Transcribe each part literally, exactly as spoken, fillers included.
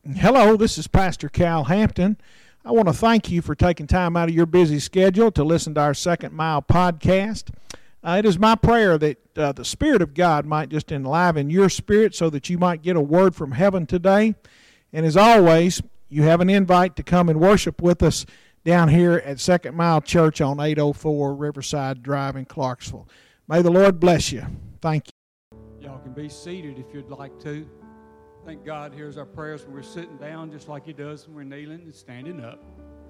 Hello, this is Pastor Cal Hampton. I want to thank you for taking time out of your busy schedule to listen to our Second Mile podcast. Uh, it is my prayer that uh, the Spirit of God might just enliven your spirit so that you might get a word from heaven today. And as always, you have an invite to come and worship with us down here at Second Mile Church on eight oh four Riverside Drive in Clarksville. May the Lord bless you. Thank you. Y'all can be seated if you'd like to. Thank God hears our prayers when we're sitting down just like He does when we're kneeling and standing up.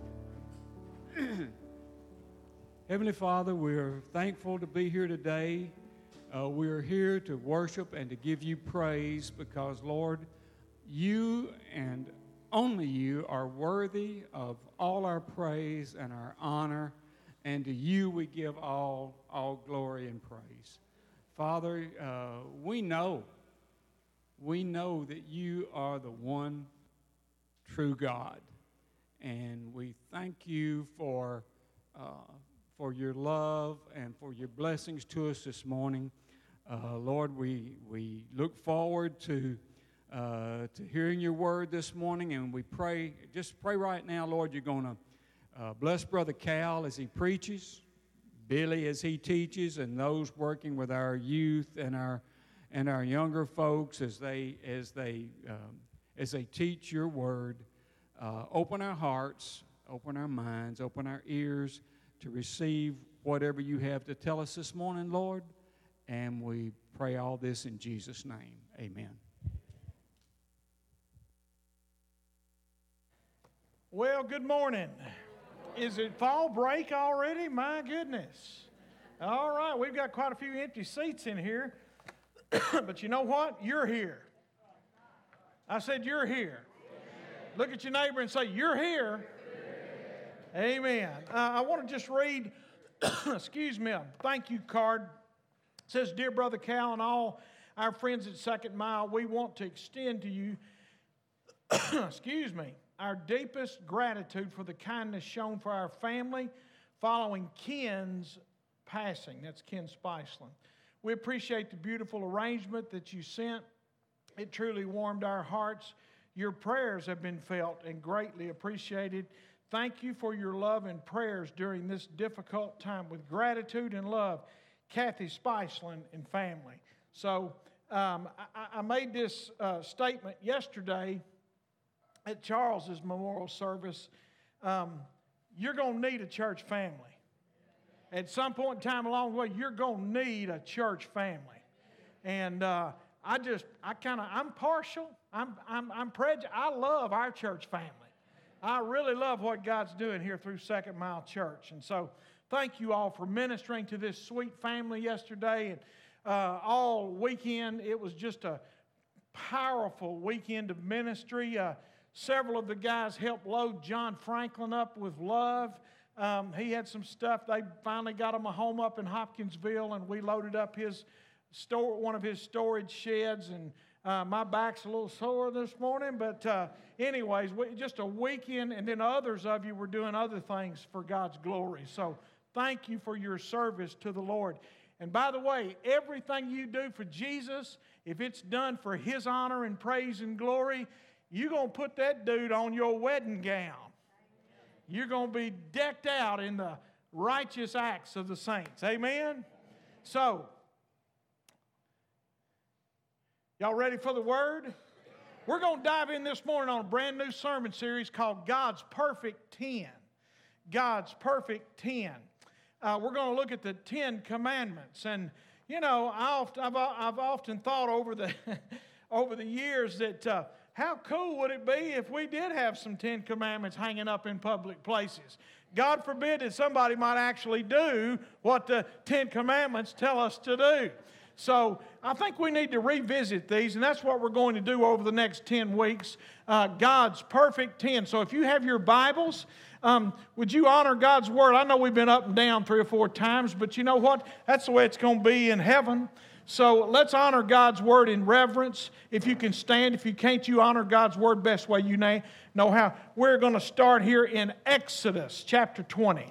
Heavenly Father, we're thankful to be here today. Uh, we're here to worship and to give You praise because, Lord, You and only You are worthy of all our praise and our honor, and to You we give all, all glory and praise. Father, uh, we know We know that You are the one true God, and we thank You for uh, for Your love and for Your blessings to us this morning. Uh, Lord, we we look forward to uh, to hearing Your word this morning, and we pray, just pray right now, Lord, You're going to uh, bless Brother Cal as he preaches, Billy as he teaches, and those working with our youth and our and our younger folks as they as they um, as they teach Your word. Uh, open our hearts, open our minds, open our ears to receive whatever You have to tell us this morning, Lord. And we pray all this in Jesus' name. Amen. Well, good morning. Is it fall break already? My goodness. All right, we've got quite a few empty seats in here. But you know what? You're here. I said you're here. Look at your neighbor and say, you're here. Amen. Uh, I want to just read, excuse me, a thank you card. It says, Dear Brother Cal and all our friends at Second Mile, we want to extend to you, excuse me, our deepest gratitude for the kindness shown for our family following Ken's passing. That's Ken Spiceland. We appreciate the beautiful arrangement that you sent. It truly warmed our hearts. Your prayers have been felt and greatly appreciated. Thank you for your love and prayers during this difficult time. With gratitude and love, Kathy Spiceland and family. So um, I, I made this uh, statement yesterday at Charles's memorial service. Um, you're going to need a church family. At some point in time along the way, you're going to need a church family. And uh, I just, I kind of, I'm partial. I'm, I'm, I'm prejudiced. I love our church family. I really love what God's doing here through Second Mile Church. And so thank you all for ministering to this sweet family yesterday. And uh, all weekend, it was just a powerful weekend of ministry. Uh, several of the guys helped load John Franklin up with love. Um, he had some stuff. They finally got him a home up in Hopkinsville, and we loaded up his store, one of his storage sheds. And uh, my back's a little sore this morning, but uh, anyways, we, just a weekend. And then others of you were doing other things for God's glory. So thank you for your service to the Lord. And by the way, everything you do for Jesus, if it's done for His honor and praise and glory, you're going to put that dude on your wedding gown. You're going to be decked out in the righteous acts of the saints. Amen? So, y'all ready for the Word? We're going to dive in this morning on a brand new sermon series called God's Perfect Ten. God's Perfect Ten. Uh, we're going to look at the Ten Commandments. And, you know, I often, I've, I've often thought over the, over the years that... Uh, How cool would it be if we did have some Ten Commandments hanging up in public places? God forbid that somebody might actually do what the Ten Commandments tell us to do. So I think we need to revisit these, and that's what we're going to do over the next ten weeks, uh, God's Perfect Ten. So if you have your Bibles, um, would you honor God's Word? I know we've been up and down three or four times, but you know what? That's the way it's going to be in heaven. So let's honor God's Word in reverence. If you can stand, if you can't, you honor God's Word best way you know how. We're going to start here in Exodus chapter twenty.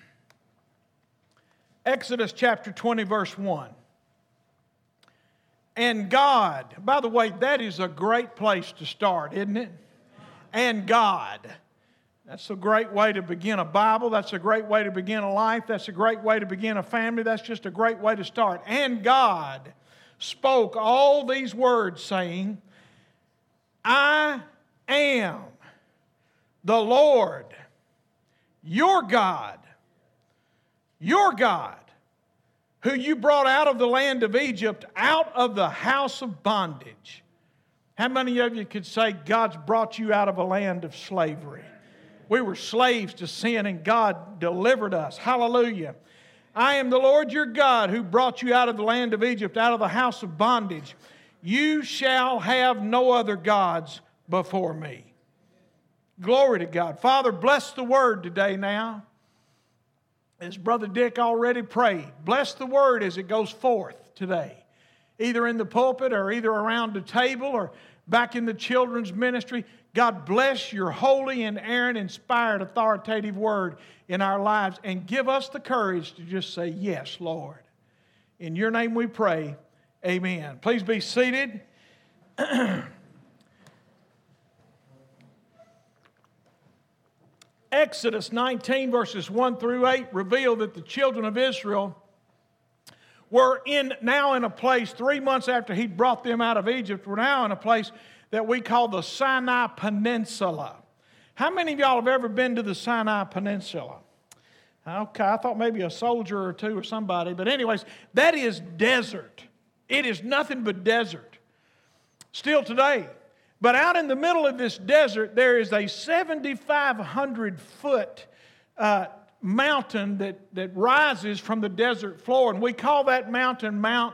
Exodus chapter twenty, verse one. And God. By the way, that is a great place to start, isn't it? And God. That's a great way to begin a Bible. That's a great way to begin a life. That's a great way to begin a family. That's just a great way to start. And God spoke all these words saying, I am the Lord, your God, your God, who you brought out of the land of Egypt, out of the house of bondage. How many of you could say God's brought you out of a land of slavery? We were slaves to sin and God delivered us. Hallelujah. I am the Lord your God who brought you out of the land of Egypt, out of the house of bondage. You shall have no other gods before me. Glory to God. Father, bless the word today now. As Brother Dick already prayed, bless the word as it goes forth today, either in the pulpit or either around the table or back in the children's ministry. God bless your holy and inerrant-inspired authoritative word in our lives and give us the courage to just say, yes, Lord. In your name we pray, amen. Please be seated. Exodus nineteen, verses one through eight, reveal that the children of Israel were in now in a place, three months after he brought them out of Egypt, were now in a place that we call the Sinai Peninsula. How many of y'all have ever been to the Sinai Peninsula? Okay, I thought maybe a soldier or two or somebody, but anyways, that is desert. It is nothing but desert. Still today. But out in the middle of this desert, there is a seventy-five hundred foot uh, mountain that, that rises from the desert floor. And we call that mountain Mount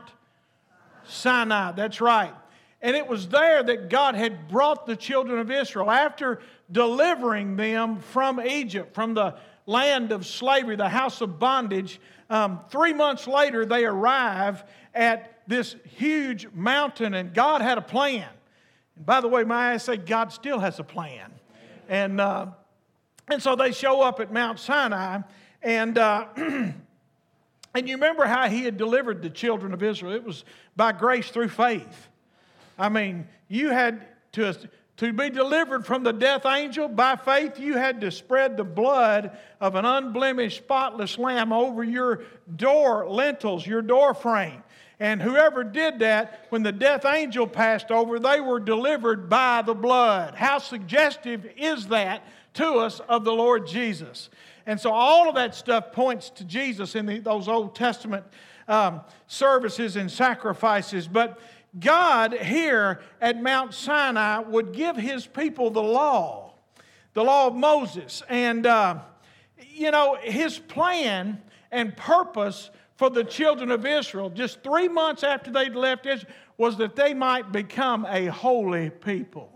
Sinai. That's right. And it was there that God had brought the children of Israel after delivering them from Egypt, from the land of slavery, the house of bondage. Um, three months later, they arrive at this huge mountain, and God had a plan. And by the way, may I say, God still has a plan. And uh, and so they show up at Mount Sinai, and uh, and you remember how He had delivered the children of Israel. It was by grace through faith. I mean, you had to, to be delivered from the death angel by faith, you had to spread the blood of an unblemished, spotless lamb over your door lintels, your door frame. And whoever did that, when the death angel passed over, they were delivered by the blood. How suggestive is that to us of the Lord Jesus? And so all of that stuff points to Jesus in the, those Old Testament um, services and sacrifices. But God here at Mount Sinai would give His people the law, the law of Moses. And, uh, you know, His plan and purpose for the children of Israel, just three months after they'd left Israel, was that they might become a holy people.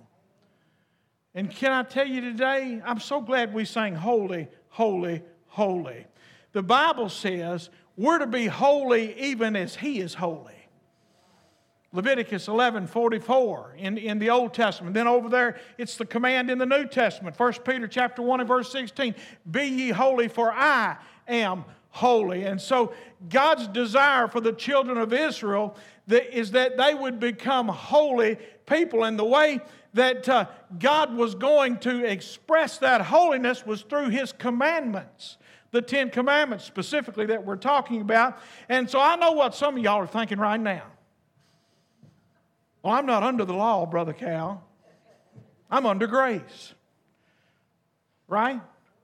And can I tell you today, I'm so glad we sang holy, holy, holy. The Bible says we're to be holy even as He is holy. Leviticus eleven forty-four in, in the Old Testament. Then over there, it's the command in the New Testament. First Peter chapter one and verse sixteen. Be ye holy, for I am holy. And so God's desire for the children of Israel that is that they would become holy people. And the way that uh, God was going to express that holiness was through His commandments. The Ten Commandments specifically that we're talking about. And so I know what some of y'all are thinking right now. Well, I'm not under the law, Brother Cal. I'm under grace. Right?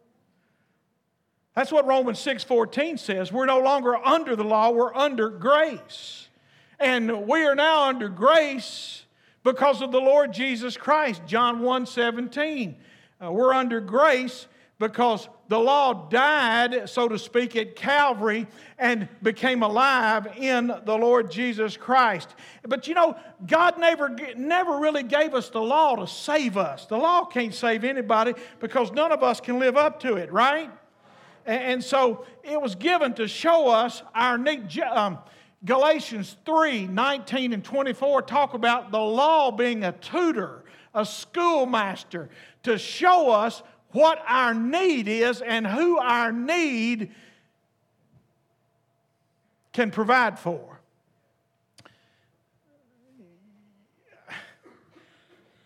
That's what Romans six fourteen says. We're no longer under the law, we're under grace. And we are now under grace because of the Lord Jesus Christ. John one seventeen. Uh, we're under grace because the law died, so to speak, at Calvary and became alive in the Lord Jesus Christ. But you know, God never, never really gave us the law to save us. The law can't save anybody because none of us can live up to it, right? And so it was given to show us our need. Um, Galatians three nineteen and twenty-four talk about the law being a tutor, a schoolmaster, to show us what our need is and who our need can provide for.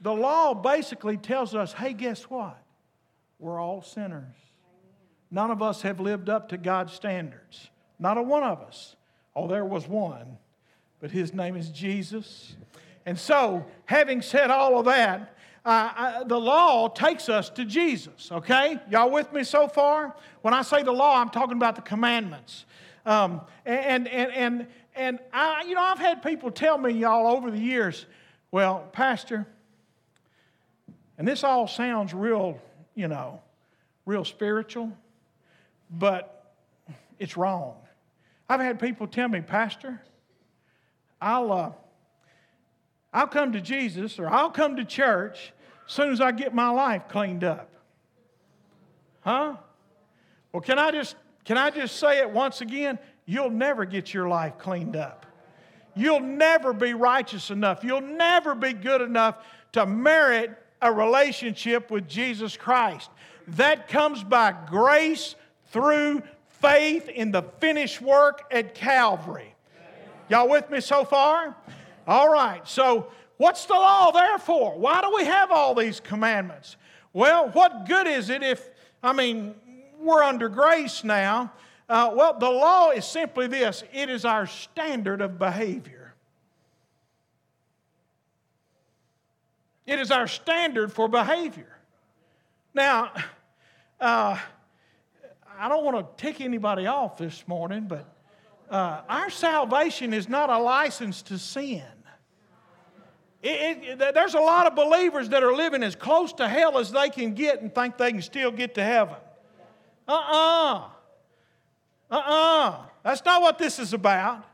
the law basically tells us, hey, guess what? We're all sinners. None of us have lived up to God's standards. Not a one of us. Oh, there was one, but his name is Jesus. And so, having said all of that, uh, I, the law takes us to Jesus, okay? Y'all with me so far? When I say the law, I'm talking about the commandments. Um, and, and, and, and I, you know, I've had people tell me, y'all, over the years, well, Pastor, and this all sounds real, you know, real spiritual, but it's wrong. I've had people tell me, Pastor, I'll, uh, I'll come to Jesus or I'll come to church as soon as I get my life cleaned up. Huh? Well, can I just, can I just say it once again? You'll never get your life cleaned up. You'll never be righteous enough. You'll never be good enough to merit a relationship with Jesus Christ. That comes by grace through faith in the finished work at Calvary. Y'all with me so far? All right, so what's the law there for? Why do we have all these commandments? Well, what good is it if, I mean, we're under grace now. Uh, well, the law is simply this. It is our standard of behavior. It is our standard for behavior. Now, uh, I don't want to tick anybody off this morning, but uh, our salvation is not a license to sin. It, it, there's a lot of believers that are living as close to hell as they can get and think they can still get to heaven. Uh-uh. Uh-uh. That's not what this is about.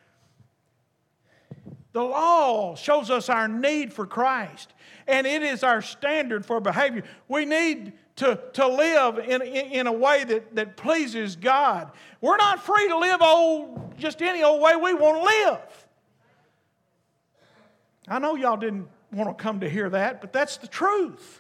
The law shows us our need for Christ, and it is our standard for behavior. We need to, to live in, in, in a way that, that pleases God. We're not free to live old, just any old way we want to live. I know y'all didn't want to come to hear that, but that's the truth.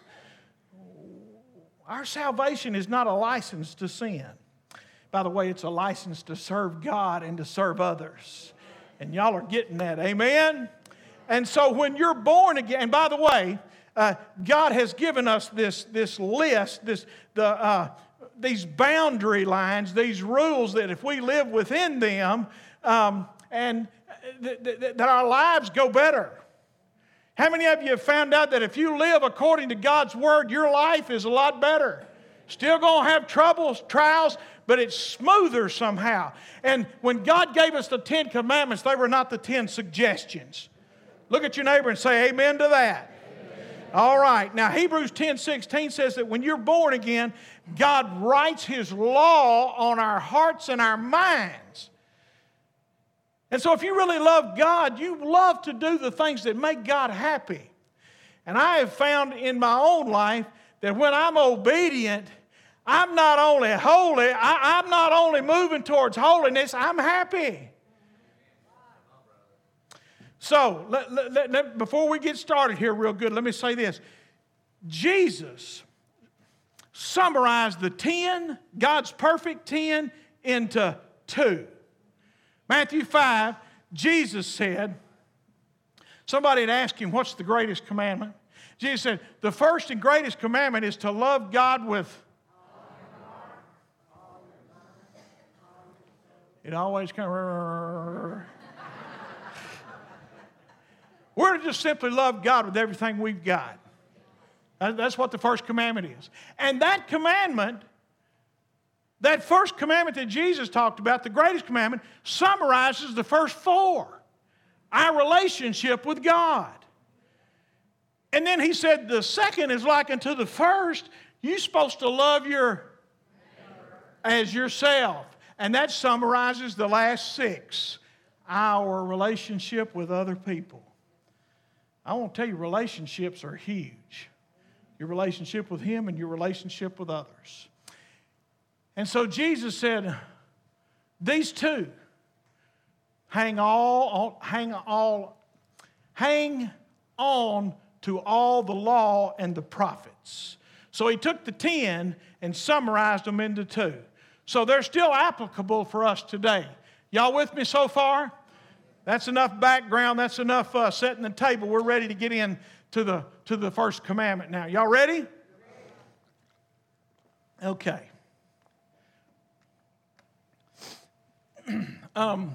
Our salvation is not a license to sin. By the way, it's a license to serve God and to serve others. And y'all are getting that, amen? And so when you're born again, and by the way, uh, God has given us this, this list, this, the, uh, these boundary lines, these rules that if we live within them, um, and th- th- that our lives go better. How many of you have found out that if you live according to God's Word, your life is a lot better? Still going to have troubles, trials, but it's smoother somehow. And when God gave us the Ten Commandments, they were not the ten suggestions. Look at your neighbor and say amen to that. Amen. All right. Now, Hebrews ten sixteen says that when you're born again, God writes His law on our hearts and our minds. And so if you really love God, you love to do the things that make God happy. And I have found in my own life that when I'm obedient, I'm not only holy, I, I'm not only moving towards holiness, I'm happy. So, let, let, let, before we get started here real good, let me say this. Jesus summarized the ten, God's perfect ten, into two. Matthew five, Jesus said, somebody had asked him, what's the greatest commandment? Jesus said, the first and greatest commandment is to love God with... It always kind of... We're to just simply love God with everything we've got. That's what the first commandment is. And that commandment, that first commandment that Jesus talked about, the greatest commandment, summarizes the first four. Our relationship with God. And then he said the second is like unto the first. You're supposed to love your as yourself. And that summarizes the last six. Our relationship with other people. I want to tell you, relationships are huge. Your relationship with Him and your relationship with others. And so Jesus said, these two hang all, hang all, hang on to all the law and the prophets. So He took the ten and summarized them into two. So they're still applicable for us today. Y'all with me so far? That's enough background. That's enough uh, setting the table. We're ready to get in to the, to the first commandment now. Y'all ready? Okay. um,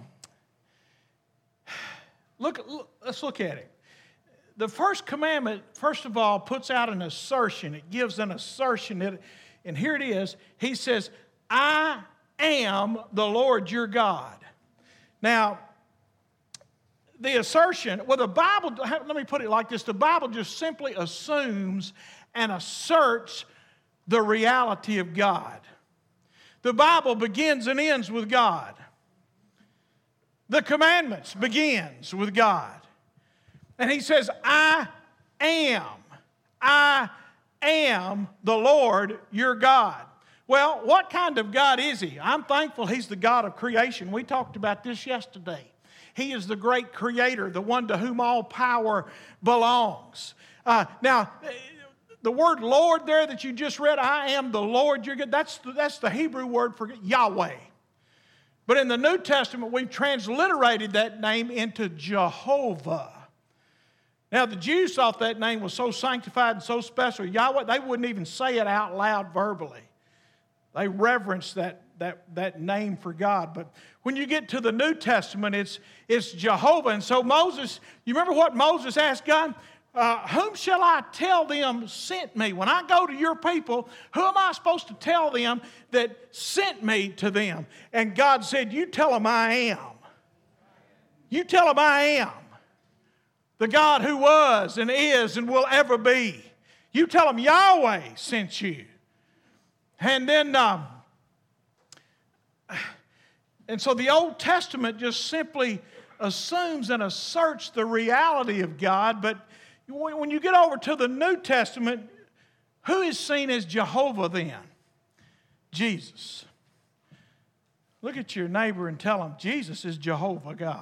look, look, let's look at it. The first commandment, first of all, puts out an assertion. It gives an assertion. That, and here it is. He says, I am the Lord your God. Now, the assertion, well, the Bible, let me put it like this. The Bible just simply assumes and asserts the reality of God. The Bible begins and ends with God. The commandments begins with God. And he says, I am, I am the Lord your God. Well, what kind of God is he? I'm thankful he's the God of creation. We talked about this yesterday. He is the great creator, the one to whom all power belongs. Uh, now, the word Lord there that you just read, I am the Lord your God, that's, that's the Hebrew word for Yahweh. But in the New Testament, we've transliterated that name into Jehovah. Now, the Jews thought that name was so sanctified and so special, Yahweh, they wouldn't even say it out loud verbally. They reverenced that, that, that name for God. But when you get to the New Testament, it's, it's Jehovah. And so Moses, you remember what Moses asked God? Uh, whom shall I tell them sent me? When I go to your people, who am I supposed to tell them that sent me to them? And God said, you tell them I am. You tell them I am. The God who was and is and will ever be. You tell them Yahweh sent you. And then, um, and so the Old Testament just simply assumes and asserts the reality of God. But when you get over to the New Testament, who is seen as Jehovah then? Jesus. Look at your neighbor and tell him, Jesus is Jehovah God.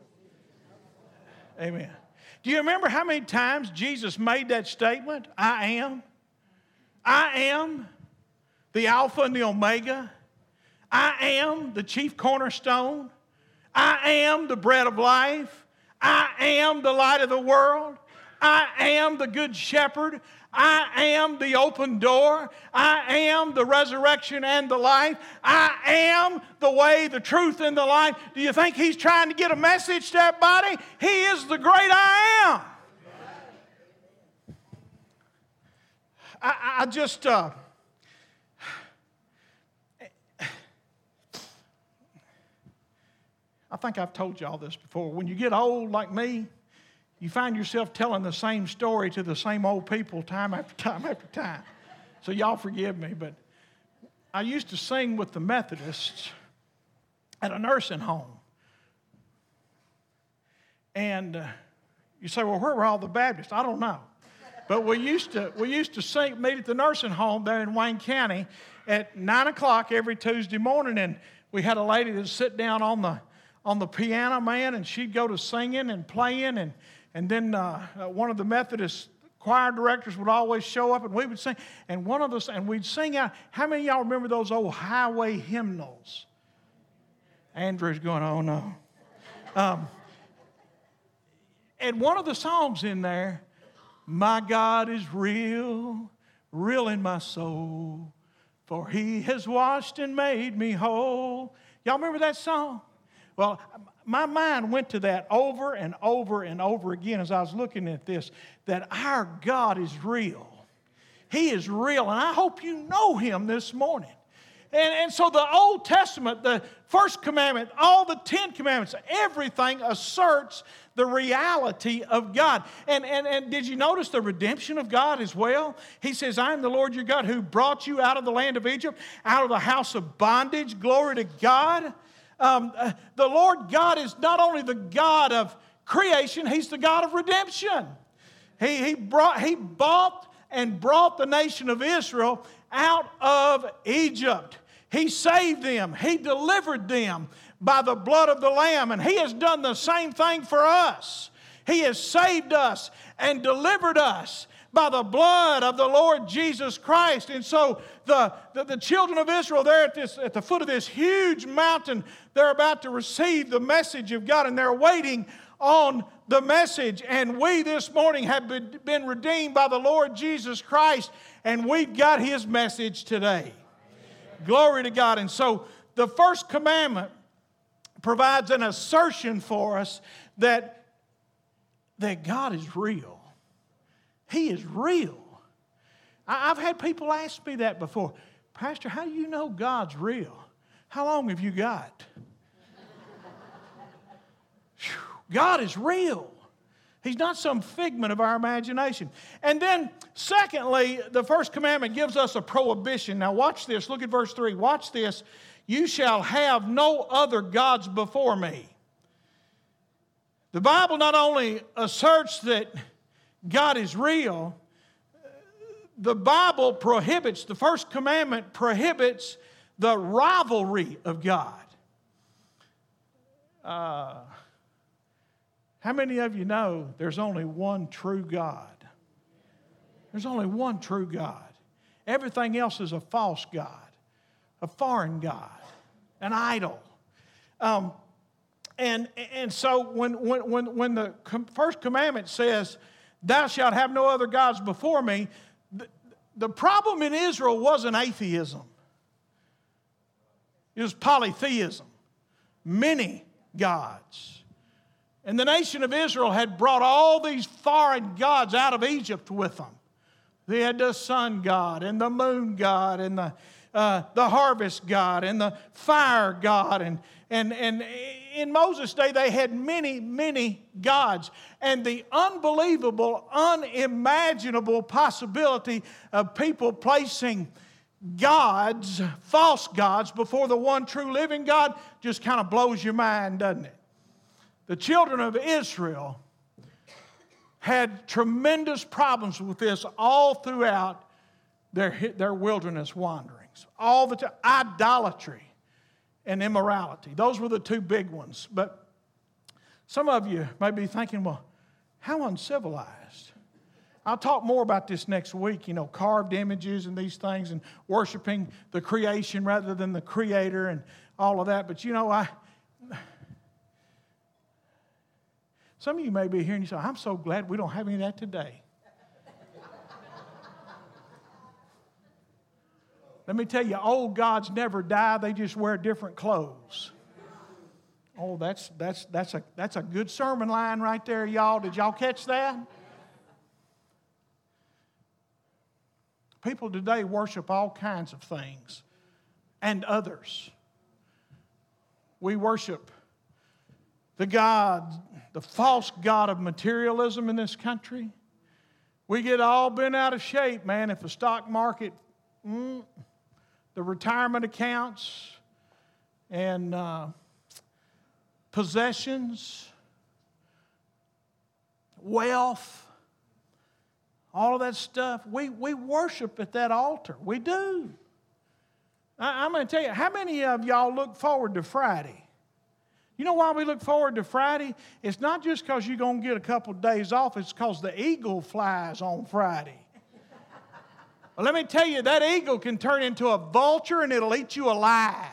Amen. Do you remember how many times Jesus made that statement? I am. I am the Alpha and the Omega. I am the chief cornerstone. I am the bread of life. I am the light of the world. I am the good shepherd. I am the open door. I am the resurrection and the life. I am the way, the truth, and the life. Do you think he's trying to get a message to everybody? He is the great I am. I, I just, uh, I think I've told you all this before. When you get old like me, you find yourself telling the same story to the same old people time after time after time. So y'all forgive me, but I used to sing with the Methodists at a nursing home. And uh, you say, well, where were all the Baptists? I don't know. But we used to we used to sing, meet at the nursing home there in Wayne County at nine o'clock every Tuesday morning, and we had a lady that would sit down on the on the piano, man, and she'd go to singing and playing, and and then uh, uh, one of the Methodist choir directors would always show up, and we would sing, and one of us, and we'd sing out. How many of y'all remember those old highway hymnals? Andrew's going, oh no. Um, and one of the songs in there, my God is real, real in my soul, for he has washed and made me whole. Y'all remember that song? Well, my mind went to that over and over and over again as I was looking at this, that our God is real. He is real, and I hope you know him this morning. And, and so the Old Testament, the first commandment, all the Ten Commandments, everything asserts the reality of God. And, and, and did you notice the redemption of God as well? He says, I am the Lord your God who brought you out of the land of Egypt, out of the house of bondage. Glory to God. Um, uh, the Lord God is not only the God of creation, he's the God of redemption. He, he, brought, he bought and brought the nation of Israel out of Egypt. He saved them. He delivered them by the blood of the Lamb. And he has done the same thing for us. He has saved us and delivered us by the blood of the Lord Jesus Christ. And so the, the, the children of Israel, they're at, this, at the foot of this huge mountain. They're about to receive the message of God, and they're waiting on the message. And we this morning have been, been redeemed by the Lord Jesus Christ, and we've got His message today. Amen. Glory to God. And so the first commandment provides an assertion for us that, that God is real. He is real. I, I've had people ask me that before. Pastor, how do you know God's real? How long have you got? God is real. He's not some figment of our imagination. And then, secondly, the first commandment gives us a prohibition. Now, watch this. Look at verse three. Watch this. You shall have no other gods before me. The Bible not only asserts that God is real, the Bible prohibits, the first commandment prohibits the rivalry of God. Uh, how many of you know there's only one true God? There's only one true God. Everything else is a false God, a foreign God, an idol. Um, and, and so when, when, when, when the first commandment says, thou shalt have no other gods before me, the, the problem in Israel wasn't atheism. It was polytheism, many gods. And the nation of Israel had brought all these foreign gods out of Egypt with them. They had the sun god and the moon god and the, uh, the harvest god and the fire god. And, and, and in Moses' day, they had many, many gods. And the unbelievable, unimaginable possibility of people placing gods, false gods, before the one true living God just kind of blows your mind, doesn't it? The children of Israel had tremendous problems with this all throughout their, their wilderness wanderings. All the time, idolatry and immorality. Those were the two big ones. But some of you may be thinking, well, how uncivilized. I'll talk more about this next week, you know, carved images and these things and worshiping the creation rather than the Creator and all of that. But, you know, I... Some of you may be here and you say, I'm so glad we don't have any of that today. Let me tell you, old gods never die. They just wear different clothes. Oh, that's, that's, that's, a, that's a good sermon line right there, y'all. Did y'all catch that? People today worship all kinds of things and others. We worship the God, the false god of materialism in this country. We get all bent out of shape, man, if the stock market, mm, the retirement accounts, and uh, possessions, wealth, all of that stuff, we, we worship at that altar. We do. I, I'm going to tell you, how many of y'all look forward to Friday? You know why we look forward to Friday? It's not just because you're going to get a couple of days off. It's because the eagle flies on Friday. Well, let me tell you, that eagle can turn into a vulture and it'll eat you alive.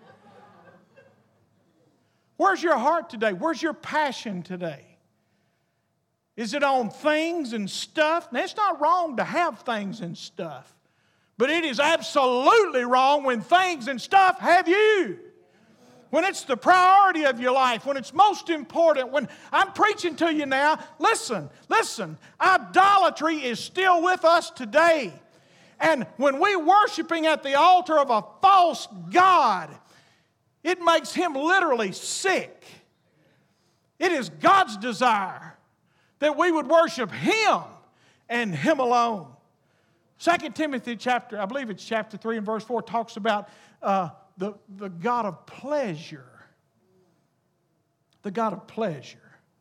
Where's your heart today? Where's your passion today? Is it on things and stuff? Now, it's not wrong to have things and stuff. But it is absolutely wrong when things and stuff have you. When it's the priority of your life, when it's most important, when I'm preaching to you now, listen, listen, idolatry is still with us today. And when we're worshiping at the altar of a false god, it makes Him literally sick. It is God's desire that we would worship Him and Him alone. Second Timothy chapter, I believe it's chapter three and verse four, talks about uh, The, the God of pleasure. The God of pleasure.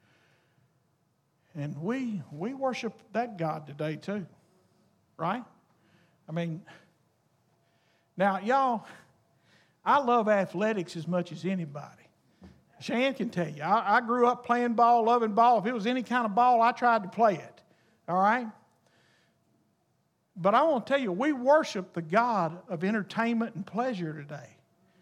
And we, we worship that God today too. Right? I mean, now y'all, I love athletics as much as anybody. Shan can tell you, I, I grew up playing ball, loving ball. If it was any kind of ball, I tried to play it. All right? But I want to tell you, we worship the God of entertainment and pleasure today.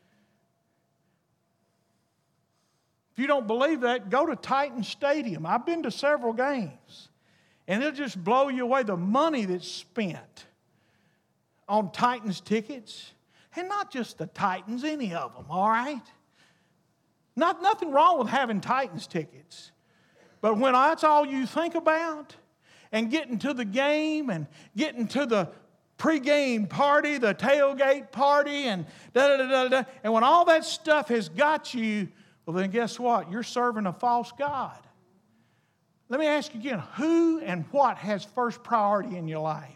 If you don't believe that, go to Titan Stadium. I've been to several games. And it'll just blow you away, the money that's spent on Titans tickets. And not just the Titans, any of them, all right? Not, nothing wrong with having Titans tickets. But when that's all you think about, and getting to the game and getting to the pregame party, the tailgate party, and da-da-da-da-da, and when all that stuff has got you, well, then guess what? You're serving a false God. Let me ask you again, who and what has first priority in your life?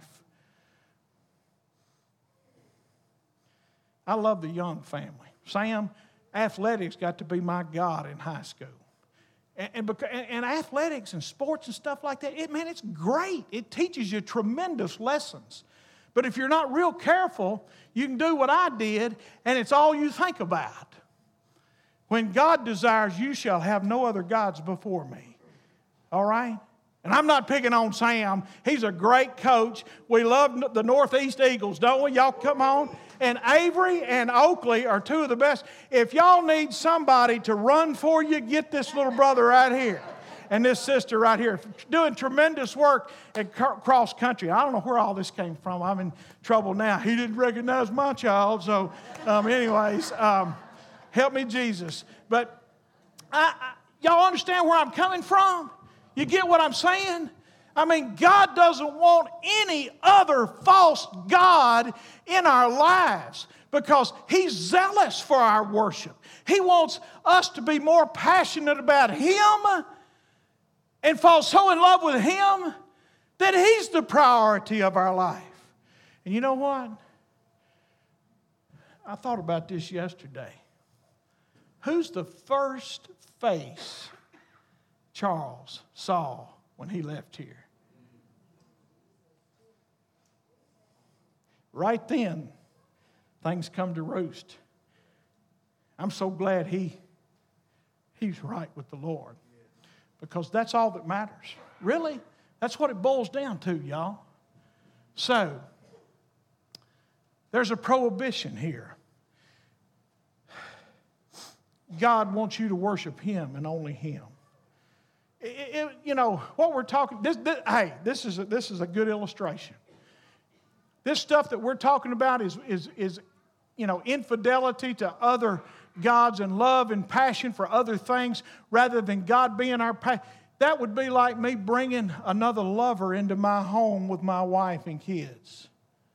I love the Young family. Sam, athletics got to be my God in high school. And, and, and athletics and sports and stuff like that, it, man, it's great. It teaches you tremendous lessons. But if you're not real careful, you can do what I did, and it's all you think about. When God desires, you shall have no other gods before me. All right? And I'm not picking on Sam. He's a great coach. We love the Northeast Eagles, don't we? Y'all come on. And Avery and Oakley are two of the best. If y'all need somebody to run for you, get this little brother right here and this sister right here doing tremendous work at cross country. I don't know where all this came from. I'm in trouble now. He didn't recognize my child. So um, anyways, um, help me, Jesus. But I, I, y'all understand where I'm coming from? You get what I'm saying? I mean, God doesn't want any other false god in our lives because He's zealous for our worship. He wants us to be more passionate about Him and fall so in love with Him that He's the priority of our life. And you know what? I thought about this yesterday. Who's the first face Charles saw when he left here? Right then, things come to roost. I'm so glad he, he's right with the Lord. Because that's all that matters. Really, that's what it boils down to, y'all. So, there's a prohibition here. God wants you to worship Him and only Him. It, it, you know, what we're talking, this, this, hey, this is, a, this is a good illustration. This stuff that we're talking about is, is, is, you know, infidelity to other gods and love and passion for other things rather than God being our passion. That would be like me bringing another lover into my home with my wife and kids.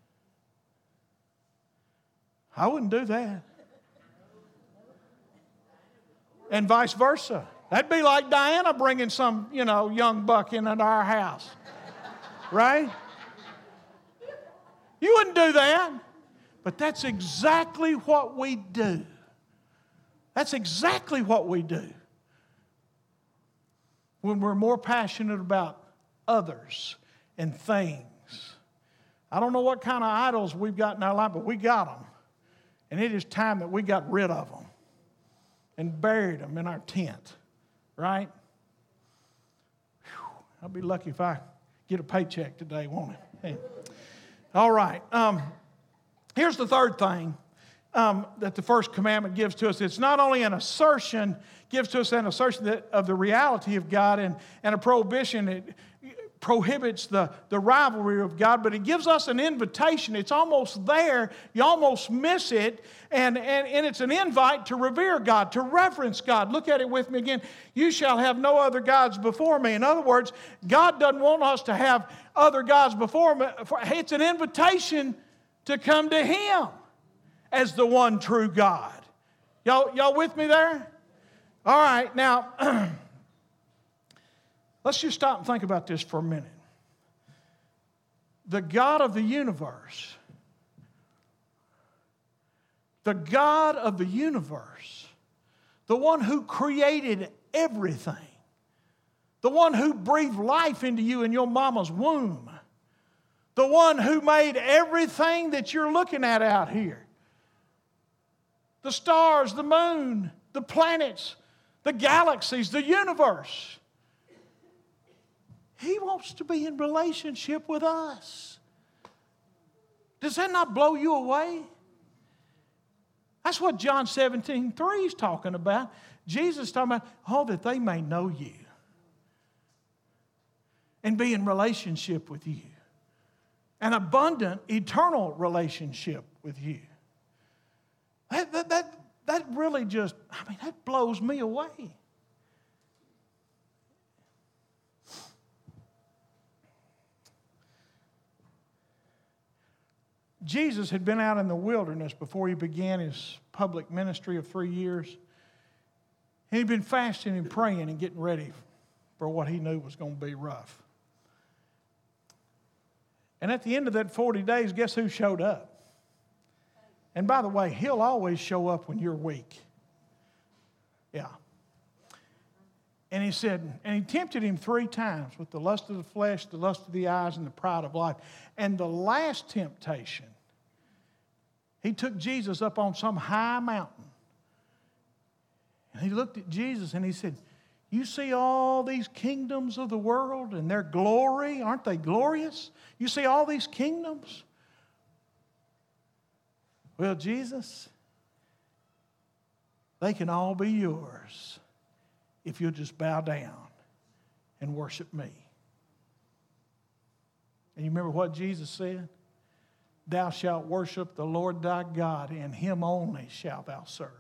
I wouldn't do that. And vice versa. That'd be like Diana bringing some, you know, young buck into our house. Right? You wouldn't do that. But that's exactly what we do. That's exactly what we do. When we're more passionate about others and things. I don't know what kind of idols we've got in our life, but we got them. And it is time that we got rid of them and buried them in our tent. Right? Whew, I'll be lucky if I get a paycheck today, won't I? Hey. All right. Um, here's the third thing um, that the first commandment gives to us. It's not only an assertion, gives to us an assertion that, of the reality of God and, and a prohibition. It prohibits the, the rivalry of God, but it gives us an invitation. It's almost there. You almost miss it. And, and, and it's an invite to revere God, to reverence God. Look at it with me again. You shall have no other gods before me. In other words, God doesn't want us to have other gods before Him. It's an invitation to come to Him as the one true God. Y'all, y'all with me there? All right, now, let's just stop and think about this for a minute. The God of the universe, the God of the universe, the one who created everything, the one who breathed life into you in your mama's womb, the one who made everything that you're looking at out here, the stars, the moon, the planets, the galaxies, the universe. He wants to be in relationship with us. Does that not blow you away? That's what John seventeen three is talking about. Jesus is talking about, oh, that they may know you and be in relationship with you. An abundant, eternal relationship with you. That, that, that, that really just, I mean, that blows me away. Jesus had been out in the wilderness before he began his public ministry of three years. He'd been fasting and praying and getting ready for what he knew was going to be rough. And at the end of that forty days, guess who showed up? And by the way, he'll always show up when you're weak. Yeah. And he said, and he tempted him three times with the lust of the flesh, the lust of the eyes, and the pride of life. And the last temptation, he took Jesus up on some high mountain. And he looked at Jesus and he said, you see all these kingdoms of the world and their glory? Aren't they glorious? You see all these kingdoms? Well, Jesus, they can all be yours if you'll just bow down and worship me. And you remember what Jesus said? Thou shalt worship the Lord thy God, and him only shalt thou serve.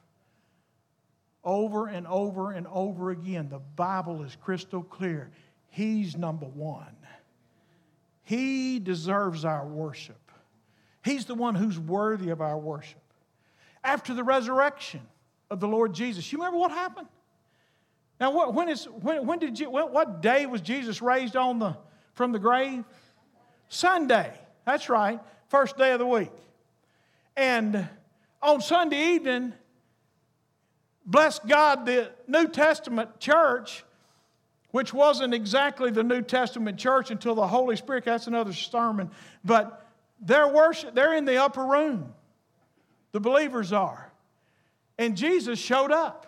Over and over and over again, the Bible is crystal clear. He's number one. He deserves our worship. He's the one who's worthy of our worship. After the resurrection of the Lord Jesus, you remember what happened? Now, what, when, is, when, when did you, what, what day was Jesus raised on the, from the grave? Sunday. That's right. First day of the week. And on Sunday evening, bless God, the New Testament church, which wasn't exactly the New Testament church until the Holy Spirit, that's another sermon, but they're worship, they're in the upper room. The believers are. And Jesus showed up.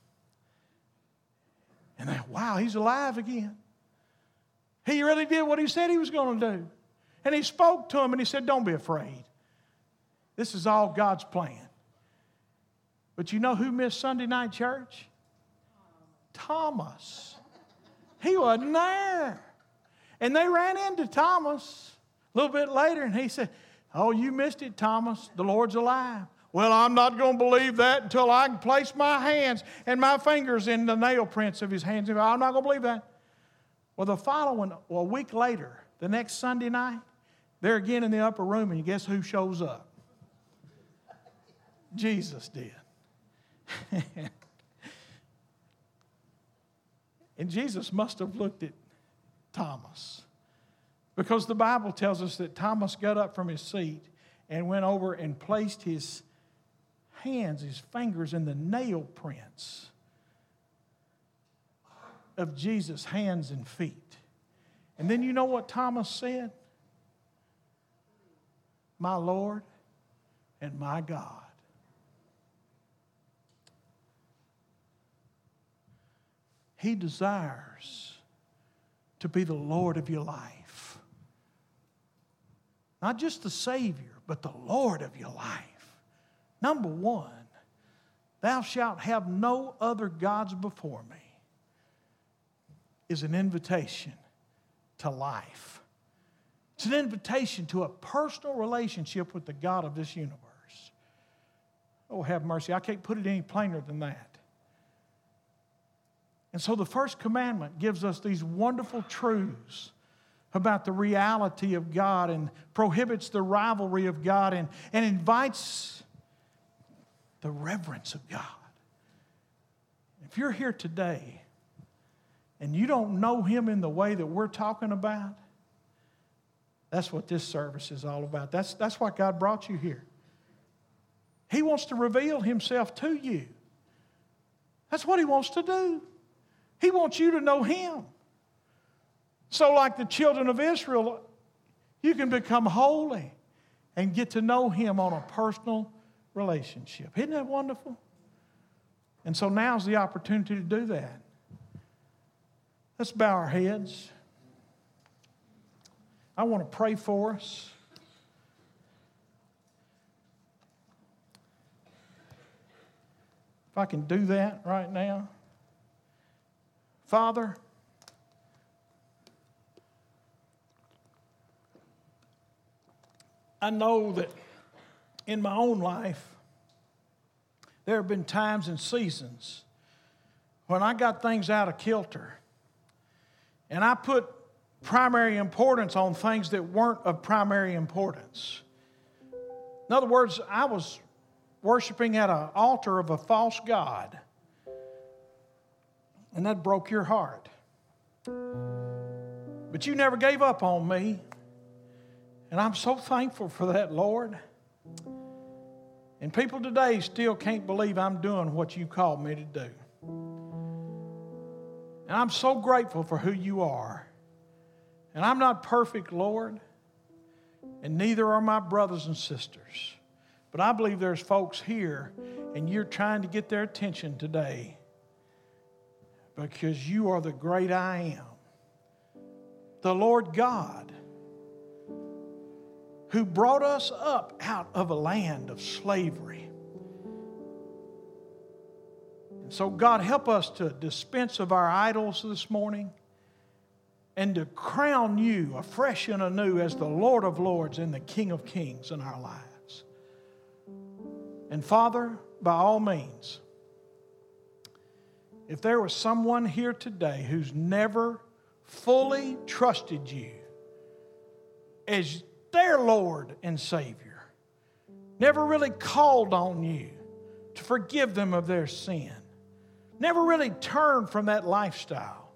And they, wow, he's alive again. He really did what he said he was going to do. And he spoke to them and he said, don't be afraid. This is all God's plan. But you know who missed Sunday night church? Thomas. He wasn't there. And they ran into Thomas a little bit later and he said, oh, you missed it, Thomas. The Lord's alive. Well, I'm not going to believe that until I can place my hands and my fingers in the nail prints of his hands. I'm not going to believe that. Well, the following, well, a week later, the next Sunday night, they're again in the upper room, and guess who shows up? Jesus did. And Jesus must have looked at Thomas, because the Bible tells us that Thomas got up from his seat and went over and placed his hands, his fingers in the nail prints of Jesus' hands and feet. And then you know what Thomas said? My Lord and my God. He desires to be the Lord of your life. Not just the Savior, but the Lord of your life. Number one, thou shalt have no other gods before me, is an invitation to life. It's an invitation to a personal relationship with the God of this universe. Oh, have mercy. I can't put it any plainer than that. And so the first commandment gives us these wonderful truths about the reality of God and prohibits the rivalry of God and, and invites the reverence of God. If you're here today and you don't know Him in the way that we're talking about, that's what this service is all about. That's, that's why God brought you here. He wants to reveal Himself to you. That's what He wants to do. He wants you to know Him. So like the children of Israel, you can become holy and get to know Him on a personal relationship. Isn't that wonderful? And so now's the opportunity to do that. Let's bow our heads. I want to pray for us. If I can do that right now. Father, I know that in my own life, there have been times and seasons when I got things out of kilter and I put primary importance on things that weren't of primary importance. In other words, I was worshiping at an altar of a false god, and that broke your heart. But you never gave up on me, and I'm so thankful for that, Lord. And people today still can't believe I'm doing what you called me to do. And I'm so grateful for who you are. And I'm not perfect, Lord, and neither are my brothers and sisters. But I believe there's folks here, and you're trying to get their attention today because you are the great I am, the Lord God, who brought us up out of a land of slavery. And so, God, help us to dispense of our idols this morning and to crown you afresh and anew as the Lord of Lords and the King of Kings in our lives. And Father, by all means, if there was someone here today who's never fully trusted you as their Lord and Savior, never really called on you to forgive them of their sin, never really turned from that lifestyle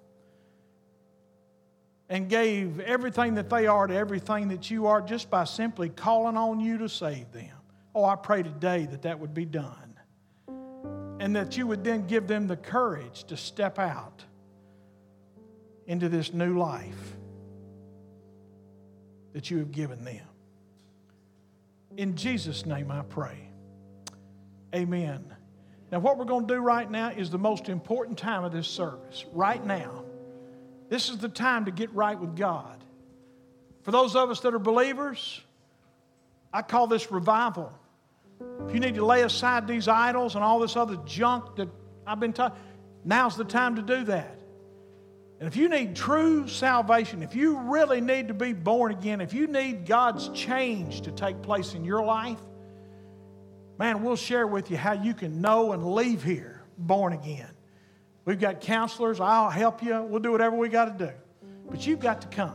and gave everything that they are to everything that you are just by simply calling on you to save them. Oh, I pray today that that would be done. And that you would then give them the courage to step out into this new life that you have given them. In Jesus' name I pray. Amen. Now what we're going to do right now is the most important time of this service. Right now. This is the time to get right with God. For those of us that are believers, I call this revival. If you need to lay aside these idols and all this other junk that I've been taught, now's the time to do that. And if you need true salvation, if you really need to be born again, if you need God's change to take place in your life, man, we'll share with you how you can know and leave here born again. We've got counselors. I'll help you. We'll do whatever we got to do. But you've got to come.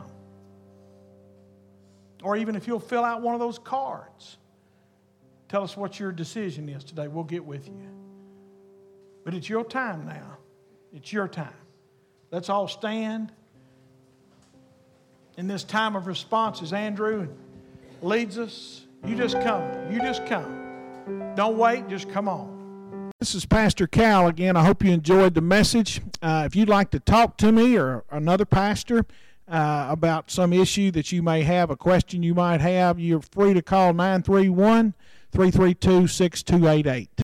Or even if you'll fill out one of those cards. Tell us what your decision is today. We'll get with you. But it's your time now. It's your time. Let's all stand. In this time of response as Andrew leads us, you just come. You just come. Don't wait. Just come on. This is Pastor Cal again. I hope you enjoyed the message. Uh, if you'd like to talk to me or another pastor uh, about some issue that you may have, a question you might have, you're free to call nine three one, three three two, six two eight eight.